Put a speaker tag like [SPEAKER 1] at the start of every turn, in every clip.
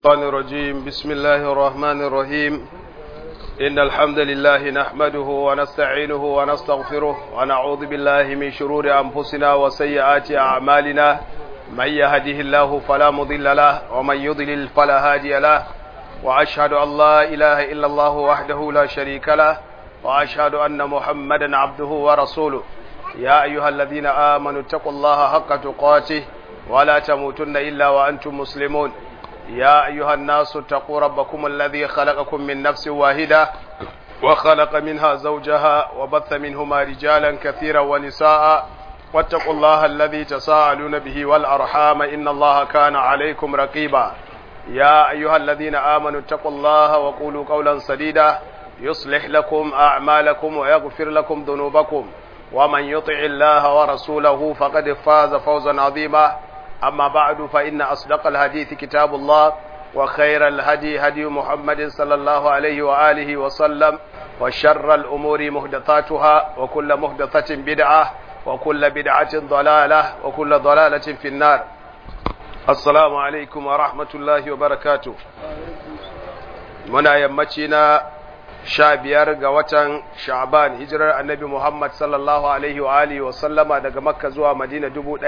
[SPEAKER 1] الشيطان الرجيم. بسم الله الرحمن الرحيم. إن الحمد لله نحمده ونستعينه ونستغفره ونعوذ بالله من شرور أنفسنا وسيئات أعمالنا. من يهده الله فلا مضل له ومن يضلل فلا هادي له، وأشهد أن لا إله إلا الله وحده لا شريك له، وأشهد أن محمدا عبده ورسوله. يا أيها الذين آمنوا اتقوا الله حق تقاته ولا تموتن إلا وأنتم مسلمون. يا أيها الناس اتقوا ربكم الذي خلقكم من نفس واحدة وخلق منها زوجها وبث منهما رجالا كثيرا ونساء، واتقوا الله الذي تساءلون به والأرحام إن الله كان عليكم رقيبا. يا أيها الذين آمنوا اتقوا الله وقولوا قولا سديدا يصلح لكم أعمالكم ويغفر لكم ذنوبكم، ومن يطع الله ورسوله فقد فاز فوزا عظيما. أما بعد، فإن أصدق الحديث كتاب الله، وخير الهدي هدي محمد صلى الله عليه وآله وسلم، وشر الأمور محدثاتها، وكل محدثة بدعة، وكل بدعة ضلالة، وكل ضلالة في النار. السلام عليكم ورحمة الله وبركاته. منا يمتنا 15 ga watan Sha'ban, hijirar Annabi Muhammad sallallahu alaihi wa alihi wa sallama daga Makka zuwa Madina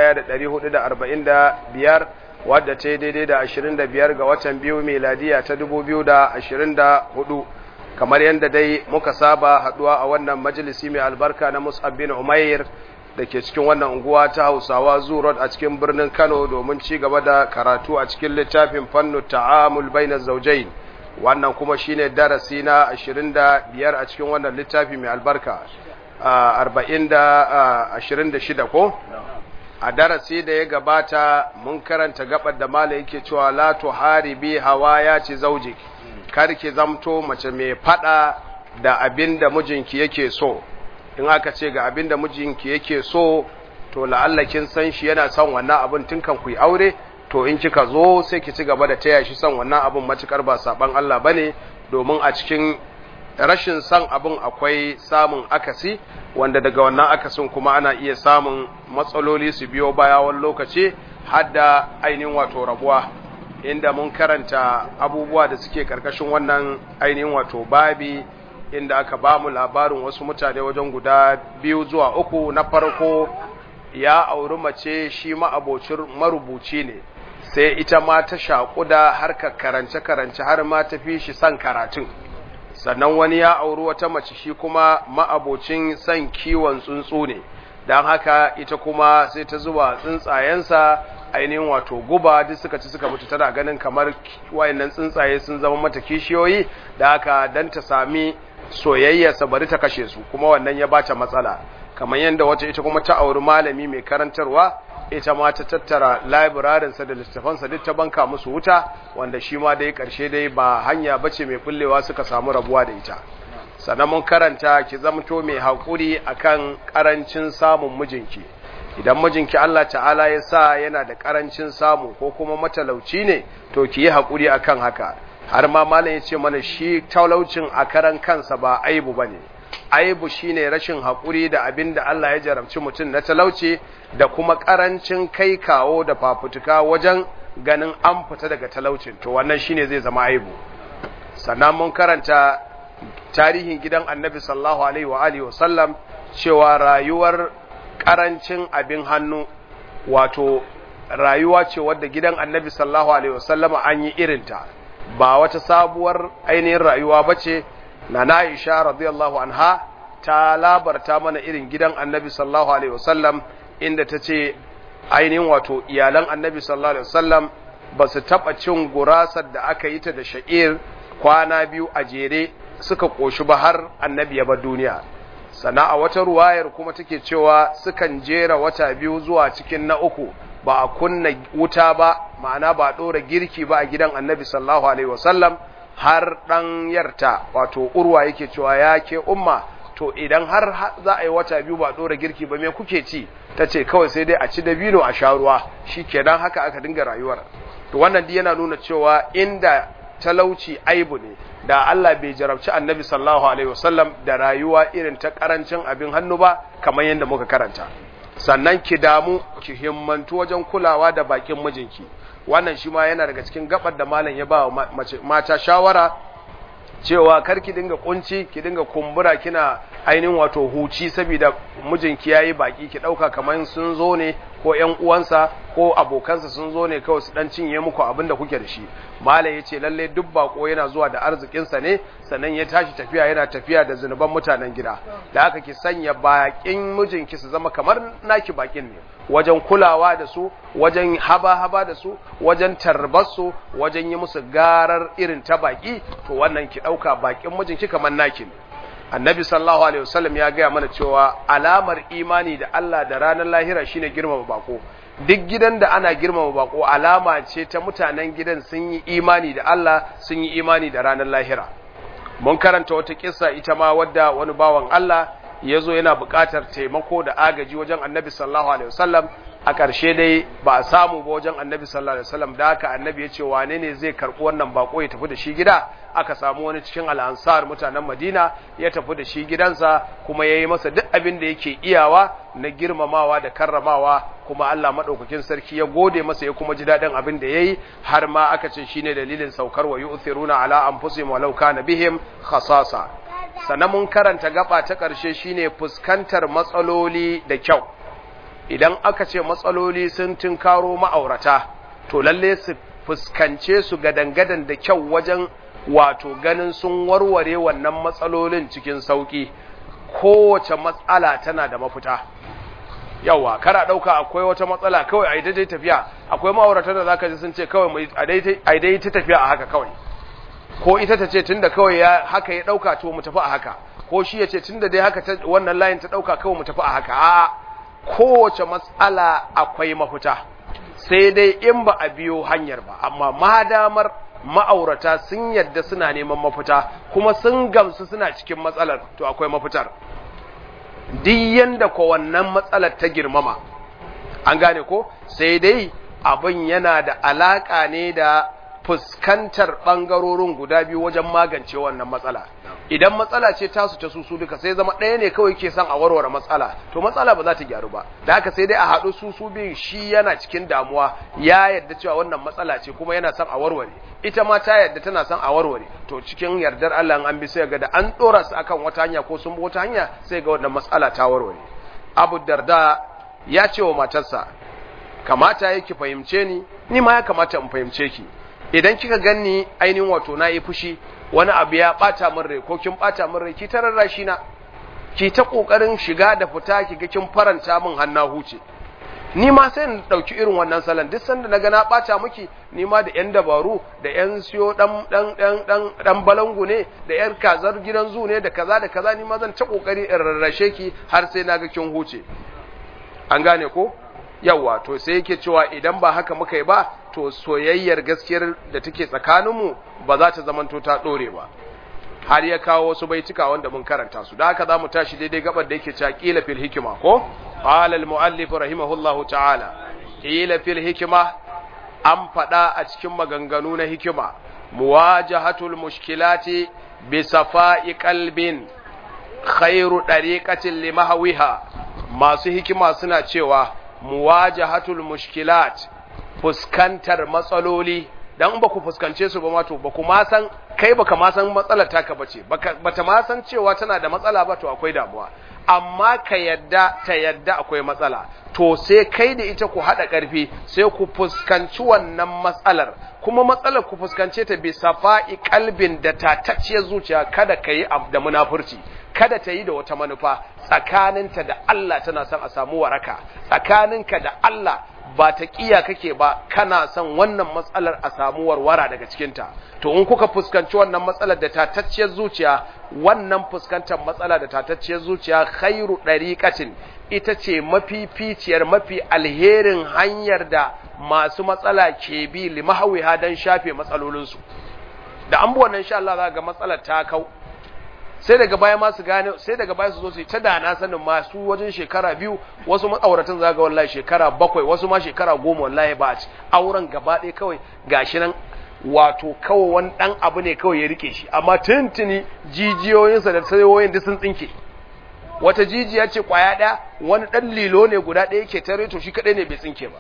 [SPEAKER 1] 1445, wadda ta yi daidai da 25 ga watan biyu miladiya ta 2024. Kamar yadda dai muka saba haduwa a wannan majalisi mai albarka na Mus'ab bin Umair da ke cikin wannan unguwa ta Hausawa Zoo Road a cikin birnin Kano domin ci gaba da karatu a cikin littafin Fannu Ta'amul Bainaz Zawjayn. Wannan kuma shine darasi na 25 a cikin wannan littafi mai albarka, 26 ko? A darasi da ya gabata mun karanta gabar da mala yake cewa la tuharibi hawayati zawjik, kar ki zamto mace mai fada da abinda mijinki yake so. In aka ce ga abinda mijinki yake so, to la'alla kin san shi yana son wannan abin tun kan ku yi aure, to in kika zo sai ki ci gaba da taya shi son wannan abin matukar ba saban Allah bane, domin a cikin rashin son abin akwai samun akasi, wanda daga wannan akasin kuma ana iya samun matsaloli su biyo baya wani lokaci har da ainihin wato rabuwa, inda mun karanta abubuwa da suke karkashin wannan ainihin wato babi, inda aka ba mu labarin wasu mutane wajen guda 2 zuwa 3. Na farko ya auri mace, shi ma abocin marubuci ne, sai ita ma ta shaƙu da harkar karance-karance har ma ta fi shi son karatun. Sannan wani ya auri wata mace, shi kuma ma'abocin son kiwon tsuntsu ne, don haka ita kuma sai ta zuba tsuntsayensa ainihin wato guba, duk suka ci suka mutu, tana ganin kamar wayannan tsuntsaye sun zama mata kishiyoyi, da haka dan ta sami soyayyarsa bari ta kashe su, kuma wannan ya bata matsala. Kamar yadda wata ita kuma ta auri malami mai karantarwa, ita ma ta tattara labirarinsa da littafansa duk ta banka musu wuta, wanda shi ma dai ƙarshe dai ba hanya bace mai bullewa, suka samu rabuwa da ita. Sannan mun karanta ki zamto mai haƙuri akan ƙarancin samun mijinki. Idan mijinki Allah ta'ala ya sa yana da ƙarancin samu ko kuma matalauci ne, to ki yi haƙuri akan haka. Har ma malam ya ce mana shi talaucin a karan kansa ba aibu bane. Aibu shine rashin haƙuri da abin da Allah ya jarabci mutum na talauci, da kuma ƙarancin kai kawo da fafutuka wajen ganin an fita daga talaucin, to wannan shine zai zama aibu. Sannan mun karanta tarihin gidan Annabi sallallahu alaihi wa alihi wasallam, cewa rayuwar ƙarancin abin hannu wato rayuwa ce wadda gidan Annabi sallallahu alaihi wasallam an yi irinta, ba wata sabuwar ainihin rayuwa bace. Nana Aisha radiyallahu anha ta labarta mana irin gidan Annabi sallallahu alaihi wasallam, inda tace ainihin wato iyalan Annabi sallallahu alaihi wasallam ba su taba cin gurasar da aka yi ta da sha'ir kwana 2 a jere suka koshi ba har Annabi ya bar duniya. Sana a wata ruwayar kuma take cewa sukan jera wata 2 zuwa cikin na 3 ba a kunna wuta ba, ma'ana ba dora girki ba a gidan Annabi sallallahu alaihi wasallam, har ɗan yarta wato Urwa yake cewa ya ke umma, to idan har za a yi wata 2 ba ɗora girki ba me kuke ci? Ta ce kawai sai dai a ci dabino a sha ruwa, shi kenan haka aka dinga rayuwar. To wannan dai yana nuna cewa inda talauci aibu ne, da Allah bai jarabci Annabi sallallahu alaihi wasallam da rayuwa irin ta karancin abin hannu ba, kamar yadda muka karanta. Sannan ki damu, ki himmantu wajen kulawa da bakin mijinki. wannan shi ma yana daga cikin gabar da malam ya ba wa mata shawara cewa kar ki dinga kunci ki dinga kumbura kina ainihin wato huci saboda mijinki yayi baki ki dauka kaman sun zo ne ko ƴan uwansa ko abokansa sun zo ne kawai su dan cinye muku abin da kuke da shi malam yace lalle duk bako yana zuwa da arzikin sa ne sannan ya tashi tafiya yana tafiya da zinuban mutanen gida da haka ki sanya bakin mijinki su zama kamar naki bakin ne wajen kulawa da su wajen haba da su wajen tarbar su wajen yi musu garar irin ta baki to wannan ki dauka bakin mijinki kamar naki ne annabi sallallahu alaihi wasallam ya gaya mana cewa alamar imani da Allah da ranar lahira shine girmama bako duk gidan da ana girmama bako alama ce ta mutanen gidan sun yi imani da Allah sun yi imani da ranar lahira mun karanta wata kissa ita ma wadda wani bawan Allah yazo yana buƙatar taimako da agaji wajen annabi sallallahu alaihi wasallam a ƙarshe dai ba a samu ba wajen annabi sallallahu alaihi wasallam da haka annabi ya ce wane ne zai karɓi wannan bako ya tafi da shi gida aka samu wani cikin al'ansar mutanen Madina ya tafi da shi gidansa kuma yayi masa duk abin da yake iyawa na girmamawa da karramawa kuma Allah madaukakin sarki ya gode masa ya kuma ji dadin abin da yayi har ma aka ce shine dalilin saukar wa yu'thiruna ala anfusihim walau kana bihim khasasa sannan mun karanta gaba ta ƙarshe shine fuskantar matsaloli da kyau idan aka ce matsaloli sun tunkaro ma'aurata to lalle su fuskance su gadangadan da kyau wajen wato ganin sun warware wannan matsalolin cikin sauki kowace matsala tana da mafita yawa kara dauka akwai wata matsala kawai ai daidai tafiya akwai ma'auratan da zaka ji sun ce kawai ai dai ta tafiya a haka kawai ko ita ta ce tunda kawai ya haka ya dauka to mu tafi a haka ko shi ya ce tunda dai haka wannan layin ta dauka kawai mu tafi a haka a'a kowace matsala akwai mafita sai dai in ba a biyo hanyar ba amma madamar ma'aurata sun yadda suna neman mafita kuma sun gamsu suna cikin matsalar to akwai mafitar duk yanda ko wannan matsalar ta girmama an gane ko sai dai abin yana da alaka ne da fuskantar bangarorin guda biyu wajen magance wannan matsala idan matsala ce tasu ta susu duka sai zama ɗaya ne kawai ke son a warware matsala to matsala ba za ta gyaru ba da haka sai dai a haɗu susu biyun shi yana cikin damuwa ya yadda cewa wannan matsala ce kuma yana son a warware ita ma ta yadda tana son a warware to cikin yardar Allah an bi sai ga da an ɗora su akan wata hanya ko sun bi wata hanya sai ga wannan matsala ta warware Abu Darda ya ce wa matarsa kamata yake fahimce ni ma ya kamata in fahimce ki idan kika ganni ainihin wato na yi fushi wani abu ya bata min rai ko kin bata min rai ki tararra shi na ki ta kokarin shiga da fita ki ga kin faranta min hanna huce ni ma sai in dauki irin wannan salon duk sanda naga na bata miki ni ma da yan dabaru da yan siyo dan balangu ne da yar kazar gidan zu ne da kaza ni ma zan ta kokari in rarrashe ki har sai naga kin huce an gane ko yawa to sai yake cewa idan ba haka muka yi ba to soyayyar gaskiyar da take tsakaninmu ba za ta zamanto ta dore ba har ya kawo wasu baituka wanda mun karanta su da haka zamu tashi daidai gabar da yake cewa qila fil hikma ko qala al muallif rahimahullahu ta'ala qila fil hikma an fada a cikin maganganu na hikima muwajahatul mushkilati bi safa'i qalbin khairu dariqatin limahwiha masu hikima suna cewa muwajahatul mushkilat fuskantar matsaloli dan ba ku fuskance su ba ma to ba ku ma san kai baka ma san matsalar taka bace bata ma san cewa tana da matsala ba to akwai damuwa amma ka yadda ta yadda akwai matsala to sai kai da ita ku hada karfi sai ku fuskanci wannan matsalar kuma matsalar ku fuskance ta bi safa'i kalbin da tatacciyar zuciya kada kai da munafurci kada ta yi da wata manufa tsakaninta da Allah tana son a samu waraka tsakaninka da Allah ba ta kiya kake ba kana son wannan matsalar a samu warwara daga cikinta to in kuka fuskanci wannan matsalar da tatacciyar zuciya wannan fuskantar matsala da tatacciyar zuciya khairu dariqatin ita ce mafificiyar mafi alherin hanyar da masu matsala ke bi limahawiha dan shafe matsalolinsu da an bi wannan insha Allah za ga matsalar ta kau sai daga baya ma su gane sai daga baya su zo su yi ta dana sanin masu wajen shekara 2 wasu ma'auratan zaga wallahi shekara 7 wasu ma shekara 10 wallahi ba a ci auren gaba ɗaya kawai gashi nan wato kawai wani dan abu ne kawai ya rike shi amma tuntuni jijiyoyinsa da sayoyin duk sun tsinke wata jijiya ce kwaya ɗaya wani dan lilo ne guda ɗaya yake tare to shi kadai ne bai tsinke ba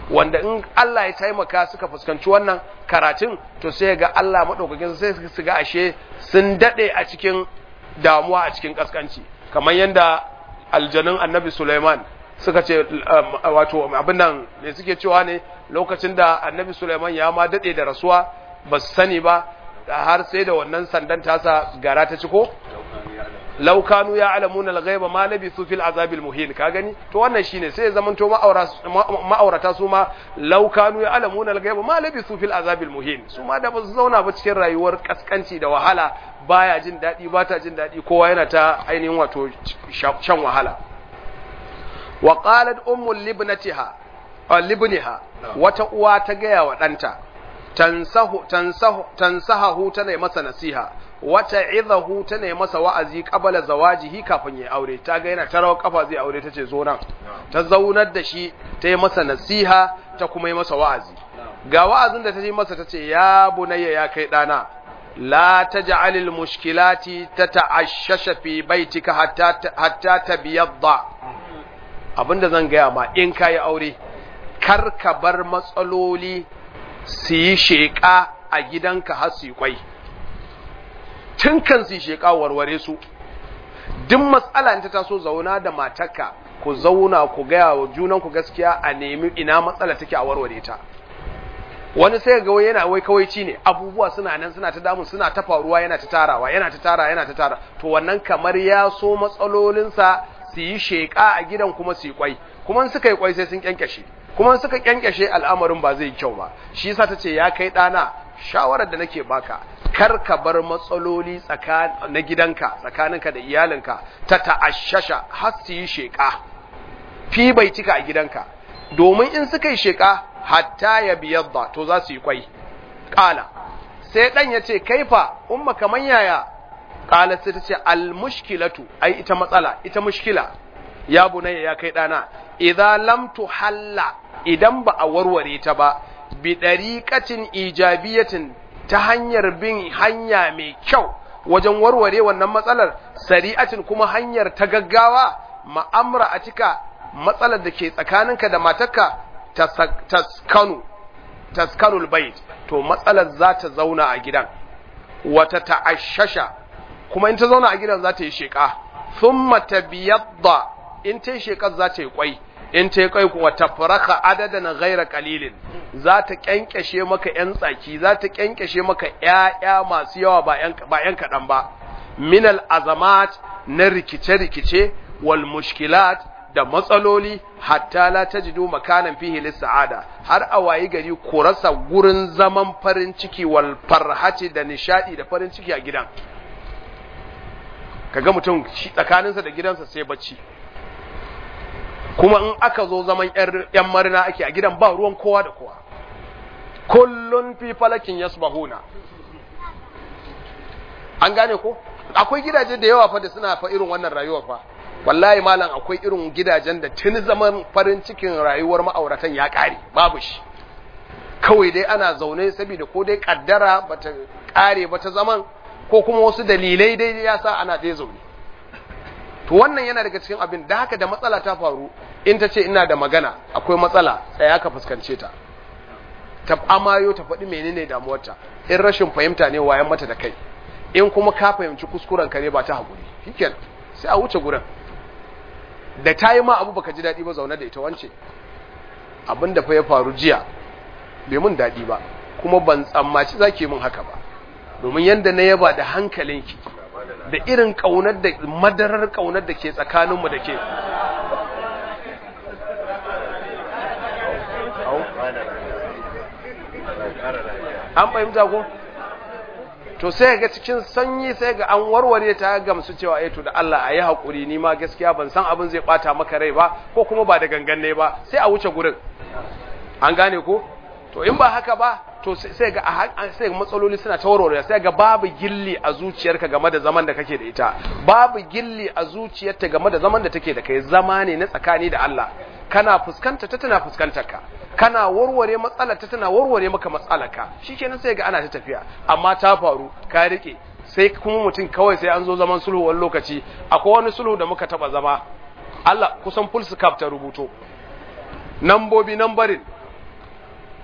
[SPEAKER 1] wanda in Allah ya taimaka suka fuskanci wannan karatun to sai ga Allah madaukakin sai su ga ashe sun dade a cikin damuwa a cikin kaskanci kamar yanda aljanun annabi Sulaiman suka ce wato abin nan ne suke cewa ne lokacin da annabi Sulaiman ya ma dade da rasuwa ba su sani ba har sai da wannan sandan tasa gara ta ciko law kanu ya'lamuna al-ghaiba ma labithu fil azabil muhin ka gani to wannan shine sai ya zamanto ma'aurata su ma law kanu ya'lamuna al-ghaiba ma labithu fil azabil muhin su ma da ba su zauna ba cikin rayuwar kaskanci da wahala baya jin dadi ba ta jin dadi kowa yana ta ainihin wato shan wahala wa qalat ummu libnatiha libniha wata uwa ta gaya wa danta tansahu tana masa nasiha wata idahu tana masa wa'azi qabala zawajihi kafin ya aure ta ga yana tarawa kafa zai aure tace zo nan ta zaunar da shi ta yi masa nasiha ta kuma yi masa wa'azi ga wa'azin da ta yi masa tace ya bunayya ya kai dana la taj'alil mushkilati tata'ashsha fi baitika hatta tabyadda abinda zan gaya ma in kai aure kar ka bar matsaloli su yi sheƙa a gidanka har su yi kwai tun kan su yi sheƙa warware su duk matsala ta taso zauna da matarka ku zauna ku gaya wa junanku gaskiya a nemi ina matsala take a warware ta wani sai ga yana wai kawaici ne abubuwa suna nan suna ta damu suna ta faruwa yana ta tara to wannan kamar ya so matsalolinsa su yi sheƙa a gidan kuma su yi kwai kuma suka yi kwai sai sun kyankyashe kuma suka kyankyashe al'amarin ba zai yi kyau ba shi yasa tace ya kai dana shawarar da nake baka kar ka bar matsaloli na gidanka tsakaninka da iyalinka ta ta'ashasha har su yi sheka fi bai cika a gidanka domin in suka yi sheka hatta ya biyadda to za su yi kwai kala sai dan yace kaifa umma kaman yaya kala sai tace al mushkilatu ai ita matsala ita mushkila ya bunayya ya kai dana idza lam tuhalla idan ba a warware ta ba bi dariqatin ijabiyatin ta hanyar bin hanya mai kyau wajen warware wannan matsalar sari'atin kuma hanyar ta gaggawa ma'amra a cika matsalar da ke tsakaninka da matarka taskanul bait to matsalar za ta zauna a gidan wata ta'ashasha kuma in ta zauna a gidan za ta yi sheka thumma tabyadda in ta yi shekar za ta yi kwai in ta yi kwai kuwa ta faraka adadan ghaira qalilin za ta kyankyashe maka yan tsaki za ta kyankyashe maka ƴaƴa masu yawa ba yan kaɗan ba minal azamat na rikice-rikice wal mushkilat da matsaloli hatta la tajidu makanan fihi lis-sa'ada har a wayi gari ku rasa gurin zaman farin ciki wal farhati da nishadi da farin ciki a gidan kaga mutum tsakaninsa da gidansa sai bacci kuma in aka zo zaman yan marina ake a gidan ba ruwan kowa da kowa kullun fi falakin yasbahuna an gane ko akwai gidaje da yawa fa da suna fa irin wannan rayuwa fa wallahi malam akwai irin gidajen da tun zaman farin cikin rayuwar ma'auratan ya kare babu shi kawai dai ana zaune saboda ko dai kaddara bata kare ba ta zaman ko kuma wasu dalilai dai ya sa ana dai zaune to wannan yana daga cikin abin da haka da matsala ta faru in ta ce ina da magana akwai matsala tsaya ka fuskance ta ta amayo ta faɗi menene damuwarta in rashin fahimta ne wayan mata da kai in kuma ka fahimci kuskuren ka ne ba ta haƙuri shikenan sai a wuce gurin da ta yi ma abu baka ji daɗi ba zaune da ita wance abin da fa ya faru jiya bai mun daɗi ba kuma ban tsammaci za ki mun haka ba domin yadda na yaba da hankalinki da irin ƙaunar da madarar ƙaunar da ke tsakaninmu da ke an fahimta ko to sai ga cikin sanyi sai ga an warware ta gamsu cewa to da Allah ayi hakuri ni ma gaskiya ban san abin zai bata maka rai ba ko kuma ba da gangan ne ba sai a wuce gurin an gane ko to in ba haka ba to sai ga sai matsaloli suna ta warware sai ga babu gilli a zuciyarka game da zaman da kake da ita babu gilli a zuciyarta game da zaman da take da kai zama ne na tsakani da Allah kana fuskanta ta tana fuskantar ka kana warware matsalar ta tana warware maka matsalarka shikenan sai ga ana ta tafiya amma ta faru ka rike sai kuma mutum kawai sai an zo zaman sulhu wani lokaci akwai wani sulhu da muka taba zama Allah kusan full scap ta rubuto nambobi nambarin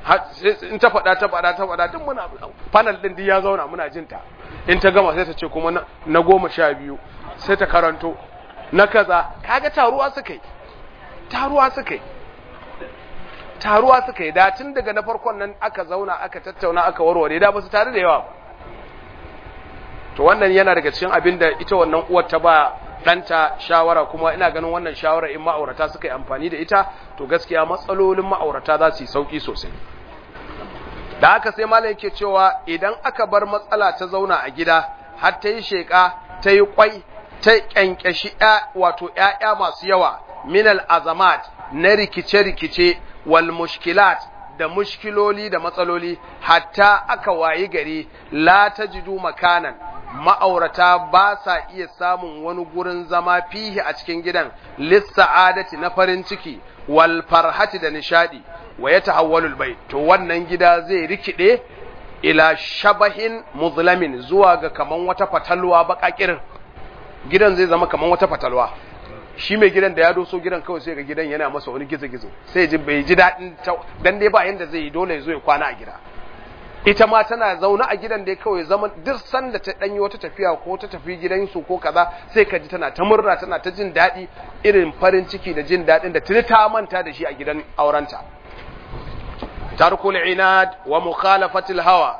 [SPEAKER 1] in ta faɗa duk muna panel din ya zauna muna jinta in ta gama sai ta ce kuma na 12 sai ta karanto na kaza kaga taruwa suka yi da tun daga na farkon nan aka zauna aka tattauna aka warware da ba su tare da yawa ba to wannan yana daga cikin abin da ita wannan uwar ta ba ɗanta shawara, kuma ina ganin wannan shawara in ma'aurata suka yi amfani da ita to gaskiya matsalolin ma'aurata za su yi sauki sosai. Da haka sai malam yake cewa idan aka bar matsala ta zauna a gida har ta yi sheƙa ta yi kwai ta ƙyanƙyashi wato ‘ya'ya masu yawa minal azamat na rikice-rikice wal mushkilat da mushkiloli da matsaloli hatta aka wayi gari la tajidu makanan ma'aurata ba sa iya samun wani gurin zama fihi a cikin gidan lissa'adati na farin ciki wal farhati da nishadi wa yatahawwalul bayt to wannan gida zai rikide ila shabahin muzlamin zuwa ga kaman wata fatalwa bakakirin gidan zai zama kaman wata fatalwa shi mai gidan da ya doso gidan kawai sai ga gidan yana masa wani gizo-gizo sai ji bai ji daɗin dan dai ba yanda zai yi dole ya zo ya kwana a gida ita ma tana zaune a gidan da kawai zaman duk sanda ta danyi wata tafiya ko ta tafi gidansu ko kaza sai ka ji tana ta murna tana ta jin daɗi irin farin ciki da jin daɗin da tuni ta manta da shi a gidan aurenta. Tarkul inad wa mukhalafatil hawa,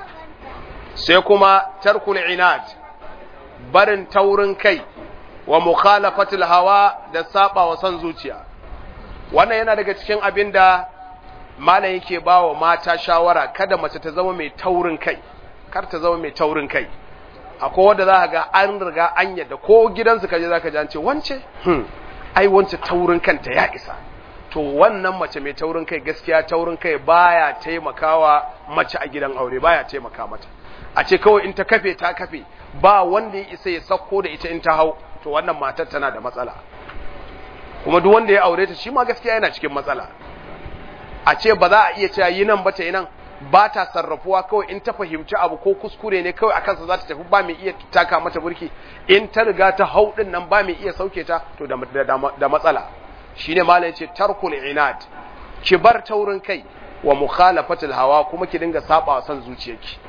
[SPEAKER 1] sai kuma tarkul inad barin taurin kai wa mukhalafatil hawa da saba wa san zuciya. Wannan yana daga cikin abin da malam yake ba wa mata shawara, kada mace ta zama mai taurin kai, kar ta zama mai taurin kai. Akwai wanda za ka ga an riga an yadda ko gidansu kaje za ka ji an ce wance ai wance taurin kanta ya isa. To wannan mace mai taurin kai gaskiya taurin kai baya taimakawa mace a gidan aure, baya taimaka mata. A ce kawai in ta kafe ta kafe ba wanda ya isa ya sako da ita in ta hau, to wannan matar tana da matsala. Kuma duk wanda ya aure ta shi ma gaskiya yana cikin matsala. A ce ba za a iya cewa yi nan ba ta yi nan, ba ta sarrafuwa kawai in ta fahimci abu ko kuskure ne kawai a kansa za ta tafi, ba mai iya taka mata burki. In ta riga ta hau din nan ba mai iya sauke ta, to da matsala. Shine malai ce tarkul inad, ki bar taurin kai wa mukhalafatul hawa, kuma ki dinga saba san zuciyarki.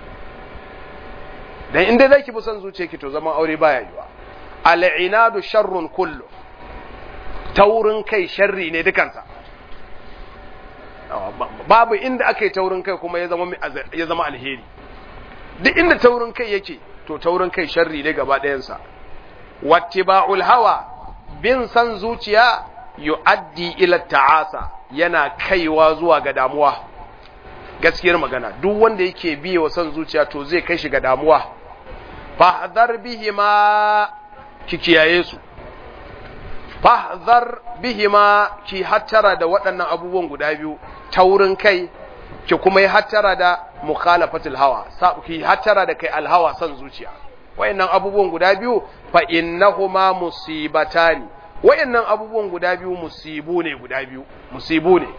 [SPEAKER 1] Dan inda zaki bi san zuciyarki to zaman aure baya yiwa. Al inadu sharrun kullu, taurin kai sharri ne dukansa. Babu inda aka yi taurin kai kuma ya zama alheri. Duk inda taurin kai yake to taurin kai sharri ne gaba ɗayansa. Wattiba'ul hawa, bin san zuciya yu'addi ila ta'asa, yana kaiwa zuwa ga damuwa. Gaskiyar magana, duk wanda yake biye wa san zuciya to zai kai shi ga damuwa. Fahdhar bihima, ki kiyaye su. Fahdhar bihima, ki hattara da waɗannan abubuwan guda biyu, taurin kai, ki kuma yi hattara da mukhalafatul hawa, ki hattara da kai alhawa san zuciya. Wayannan abubuwan guda biyu fa innahuma musibatani, wayannan abubuwan guda biyu musibu ne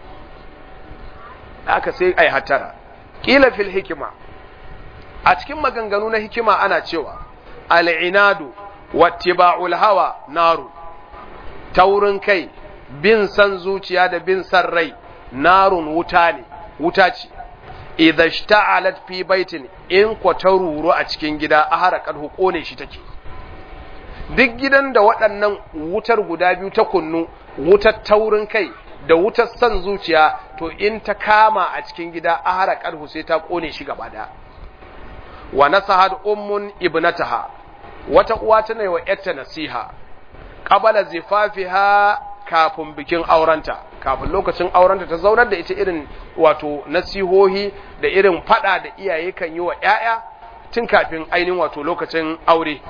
[SPEAKER 1] haka sai ai hattara. Kila fil hikima, a cikin maganganu na hikima ana cewa al-inadu wattiba'ul hawa naru, taurin kai, bin san zuciya da bin san rai, narun wuta ce. Idha ishta'alat fi baitin, in ko ta ruru a cikin gida aharakat hukone shi take. Duk gidan da waɗannan wutar guda biyu ta kunnu, wutar taurin kai da wutar san zuciya, to in ta kama a cikin gida aharakat sai ta kone shi gaba da. Wa nasahat ummun ibnataha, wata uwa tana yi wa yarta nasiha qabala zifafiha, kafin bikin aurenta, kafin lokacin aurenta ta zaunar da ita irin wato nasihohi da irin fada da iyaye kan yi wa ƴaƴa tun kafin ainihin wato lokacin aure.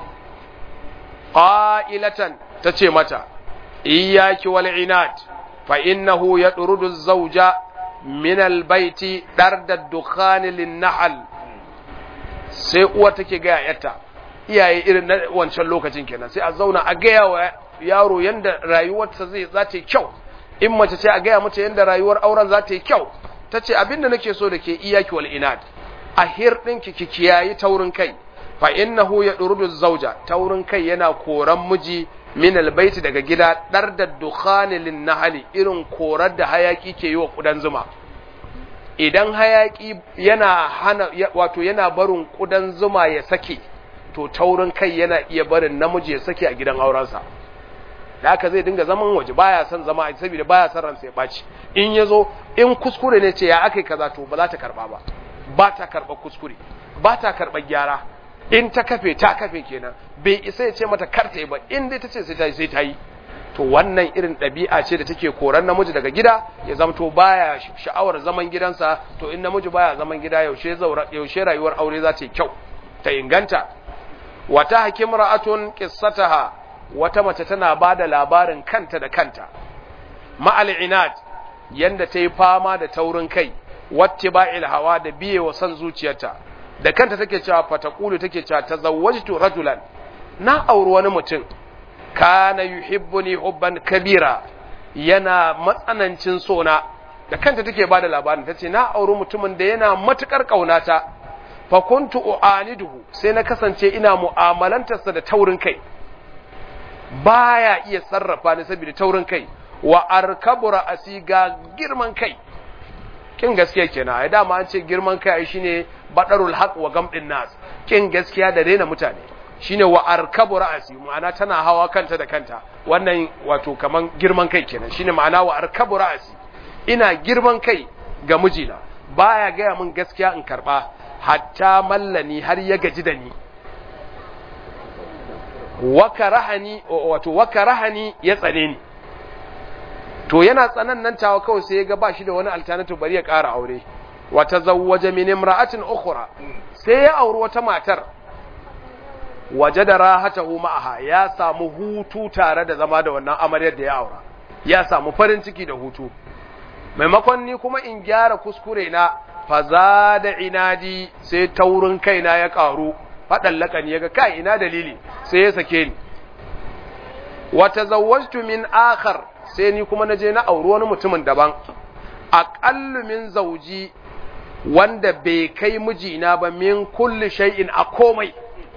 [SPEAKER 1] Qailatan, tace mata iyyaki wal inad fa innahu yadrudu az-zawja min al-bayti darda ad-dukhan lin-nahl. Sai uwa take ga yarta, iyaye irin na wancan lokacin kenan, sai a zauna a ga wa yaro yanda rayuwarsa za ta yi kyau. In mace ce a gaya mata yanda rayuwar auren za ta yi kyau. Ta ce abinda nake so da ke iyaki wal inad, a hirɗinki ki kiyayi taurin kai. Fa innahu yadrudu zawja, taurin kai yana koran miji min albayti daga gida dar da dukhani lin nahli, irin korar da hayaki ke yi wa kudan zuma. idan hayaki yana barin kudan zuma ya sake, to taurin kai yana iya barin namiji ya sake a gidan aurensa. Da haka zai dinga zaman waje, baya son zama saboda baya son ransa ya baci. In yazo in kuskure ne ce ya akai kaza, to ba za ta karba ba, ba ta karba kuskure, ba ta karba gyara. In ta kafe kenan, bai isa ya ce mata kar ta yi ba, in dai ta ce sai ta yi. To wannan irin ɗabi'a ce da take koran namiji daga gida, ya zamto baya sha'awar zaman gidansa. To in namiji baya zaman gida, yaushe rayuwar aure za ta yi kyau, ta inganta. Wata hakim ra'atun qissataha, wata mace tana bada labarin kanta da kanta. Ma'al inad, yanda ta yi fama da taurin kai, wattiba'il hawa, da biye wa san zuciyarta. Da kanta take cewa, fataqulu take cewa, tazawwajtu rajulan, na auri wani mutum, kana yuhibbuni hubban kabira, yana matsanancin sona. Da kanta take bada labarin, tace na auri mutumin da yana matukar kaunata, fa kuntu u'aniduhu, sai na kasance ina mu'amalantarsa da taurin kai, baya iya sarrafa ni saboda taurin kai. Wa arkabu ra'asi, ga girman kai. Kin gaskiya kenan, ai dama an ce girman kai shine badarul haq wa gamdin nas, kin gaskiya da rena mutane. Shine wa arkabu ra'asi, ma'ana tana hawa kanta da kanta. Wannan wato kaman girman kai kenan, shine ma'ana wa arkabu ra'asi. Ina girman kai ga mijina, baya gaya min gaskiya in karba, hatta mallani, har ya gaji da ni. Wakarahani ya tsane ni. To yana tsanan nan tawa kawai sai ya ga ba shi da wani alternative, bari ya ƙara aure. Wa tazawwaja min imra'atin ukhra, sai ya auri wata matar. Wajada rahatahu ma'aha, ya samu hutu tare da zama da wannan amaryar da ya aura, ya samu farin ciki da hutu. Maimakon ni kuma in gyara kuskure na, fazada inadi, sai taurin kaina ya ƙaru. Faɗan laƙani ya ga kai ina dalili, sai ya sake ni. Wa tazawwajtu min akhar, sai ni kuma naje na auri wani mutumin daban, aqallu min zawji, wanda bai kai mijina ba, min kulli shay'in, a komai.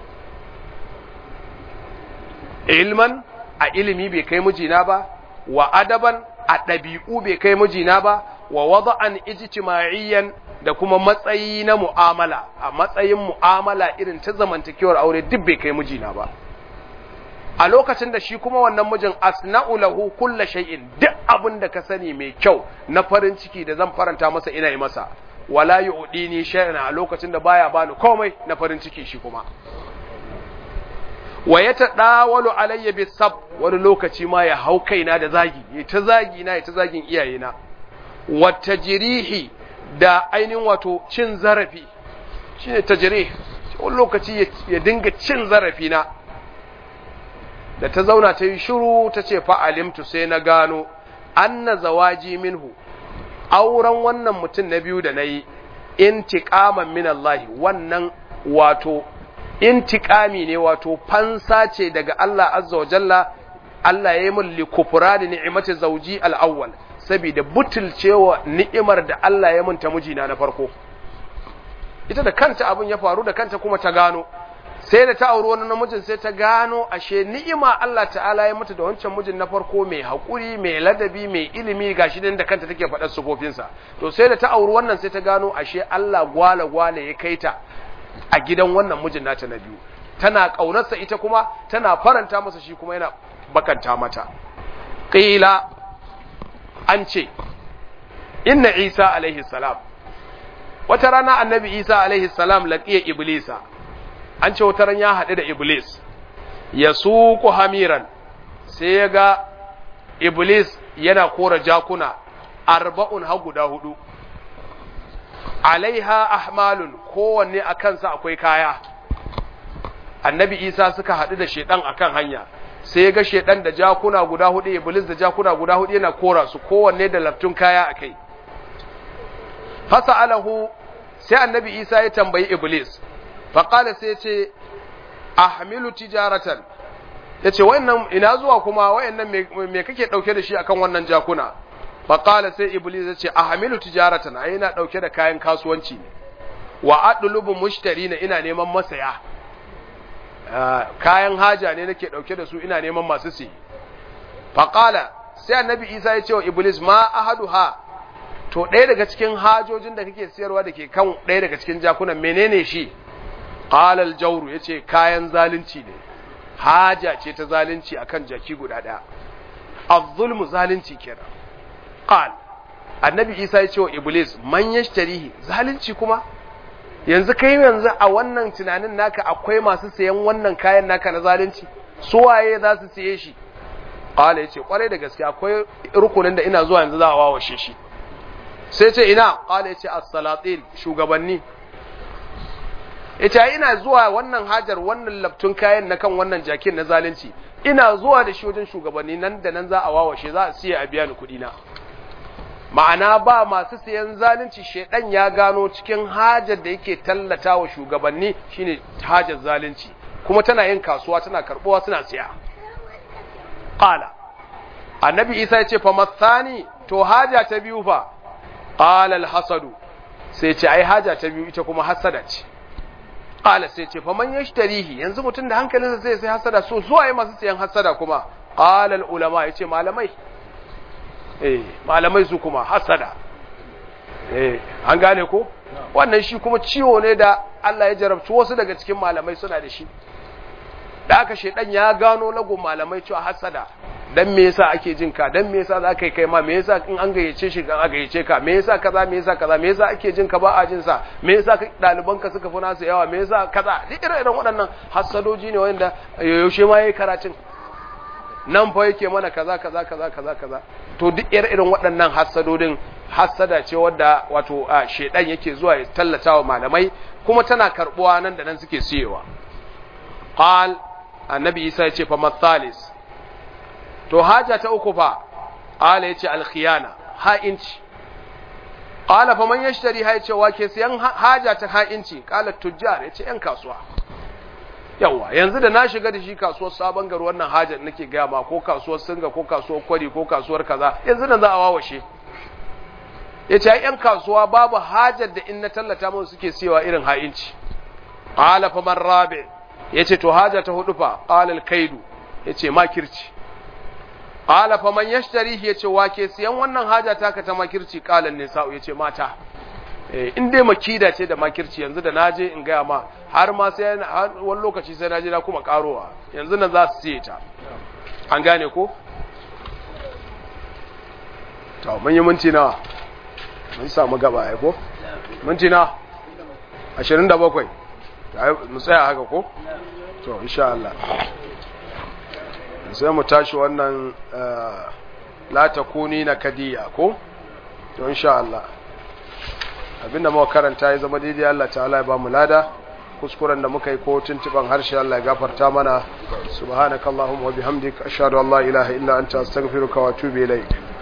[SPEAKER 1] Ilman, a ilimi bai kai mijina ba, wa adaban, a ɗabi'u bai kai mijina ba, wa wada'an ijtima'iyyan, da kuma matsayi na mu'amala, a matsayin mu'amala irin ta zamantakewar aure duk bai kai mijina ba. A lokacin da shi kuma wannan mijin, asna'u lahu kulla shay'in, duk abin da ka sani mai kyau na farin ciki da zan faranta masa ina yi masa, wala yu'dini shay'an, a lokacin da baya bani komai na farin ciki shi kuma. Wa yatadawalu alayya bisab, wani lokaci ma ya hau kaina da zagi, ya ta zagi na, ya ta zagin iyayena. Wa tajrihi, da ainihin wato cin zarafi, shine tajrih, wani lokaci ya dinga cin zarafi na. Da ta zauna ta yi shiru, ta ce fa'alimtu, sai na gano anna zawaji minhu, auren wannan mutum na biyu da nayi, intiqaman min Allah, wannan wato intiqami ne, wato fansa ce daga Allah azza wa jalla. Allah ya yi min likufra da ni'imati zauji al-awwal, saboda butulcewa ni'imar da Allah ya min ta mijina na farko. Ita da kanta abin ya faru, da kanta kuma ta gano. Sai da ta auri wani namijin, sai ta gano ashe ni'ima Allah ta'ala ya mata da wancan mijin na farko, mai haƙuri, mai ladabi, mai ilimi, gashi din da kanta take faɗar sufofinsa. To sai da ta auri wannan, sai ta gano ashe Allah gwale ya kaita a gidan wannan mijin nata na biyu. Tana ƙaunarsa ita kuma, tana faranta masa shi kuma yana bakanta mata. Qila, an ce, inna Isa alaihi salam, wata rana annabi Isa alaihi salam laqiya Iblisa. An ce wata ran ya haɗu da Iblis, ya suku hamiran, sai ya ga Iblis yana kora jakuna 40 har guda 4. Alaiha ahmalun, kowanne a kansa akwai kaya. Annabi Isa suka haɗu da shedan akan hanya, sai ya ga shedan da jakuna guda 4, Iblis da jakuna guda 4 yana kora su, kowanne da laftun kaya akai. Fasa'alahu, sai annabi Isa ya tambayi Iblis, faƙala sai ce, ahmilu tijaratan, ya ce wa'annan ina zuwa kuma, wa'annan me kake ɗauke da shi akan wannan jakuna? Faƙala sai Iblis ya ce, ahmilu tijaratan, ai ina ɗauke da kayan kasuwanci ne, wa adlubu mushtari na, ina neman masaya, kayan haja ne nake ɗauke da su, ina neman masu siye. Faƙala sai annabi Isa ya ce wa Iblis, ma ahaduha, to ɗaya daga cikin hajojin da kake siyarwa da ke kan ɗaya daga cikin jakunan menene shi? Qala al-jawru, yace kayan zalunci ne, haja ce ta zalunci akan jaki guda ɗaya. Az-zulmu zalunci kenan. Qal annabi Isa ya ce wa Iblis, man yashtarihi, zalunci kuma? Yanzu kai yanzu a wannan tunanin naka akwai masu sayan wannan kayan naka na zalunci? Su waye za su siye shi? Qala yace kwarai da gaske akwai rukunin da ina zuwa yanzu za a wawashe shi. Sai ce ina? Qala yace as-salatin, shugabanni. Yace ina zuwa wannan hajar, wannan laftun kayan na kan wannan jakin na zalunci, ina zuwa da shi wajen shugabanni, nan da nan za a wawashe, za a siya a biya ni kuɗi na. Ma'ana ba masu siyan zalunci, shedan ya gano cikin hajar da yake tallata wa shugabanni shine hajar zalunci, kuma tana yin kasuwa, tana karbuwa, suna siya. Qala annabi Isa ya ce fa mathani, to haja ta biyu fa? Qala al-hasadu, sai ce ai haja ta biyu ita kuma hasada ce. Qala sai ce fa man yashtarihi, yanzu mutun da hankalinsa sai sai hasada, so zuwa yi masu siyan hasada kuma? Qala al-ulama, yace malamai. Malamai su kuma hasada. An gane ko? Wannan shi kuma ciwo ne da Allah ya jarabci wasu daga cikin malamai suna da shi. Da aka shedan ya gano lagun malamai cewa hasada, dan me yasa ake jin ka, dan me yasa za ka kai ma, me yasa in an gayyace shi kan aka gayyace ka, me yasa kaza, me yasa kaza, me yasa ake jin ka ba a jin sa, me yasa daliban ka suka fi nasu yawa, me yasa kaza, duk irin waɗannan hasadoji ne wanda yaushe ma yayi karatun nan fa yake mana kaza kaza kaza kaza kaza. To duk irin waɗannan hasadodin, hasada ce wadda wato shedan yake zuwa ya tallata wa malamai, kuma tana karbuwa nan da nan suke siyewa. Qal annabi Isa ya ce fa mathalis, to haja ta uku fa? Qala yace al-khiyana, ha'inci. Qala fa man yashtari, ha yace wa ke siyan haja ta ha'inci? Qala tujjar, yace yan kasuwa. Yawa yanzu da na shiga da shi kasuwar Sabon Gari, wannan hajar nake ga ma, ko kasuwar Singa, ko kasuwar Kwari, ko kasuwar kaza, yanzu nan za a wawashe. Yace ai yan kasuwa babu hajar da in na tallata musu suke siyawa irin ha'inci. Qala fa man rabi, yace to haja ta hudu fa? Qala al-kaidu, yace makirci. Qala fa man yashtarihi, yace wa ke siyan wannan haja taka ta makirci? Qala an-nisa'u, yace mata. In dai makida ce da makirci, yanzu da naje in gaya ma, har ma sai wani lokaci sai naje na kuma karowa, yanzu nan za su siye ta. An gane ko? To mun yi minti nawa? Mun samu gaba ai ko? Minti na 27. Mu tsaya haka ko? To insha Allah sai mu tashi wannan la takuni na kadiya ko? To insha Allah abinda muka karanta ya zama daidai, Allah ta'ala ya ba mu lada, kuskuren da muka yi ko tuntuban harshe Allah ya gafarta mana. Subhanakallahumma wa bihamdika ashhadu an la ilaha illa anta astaghfiruka wa atubu ilaik.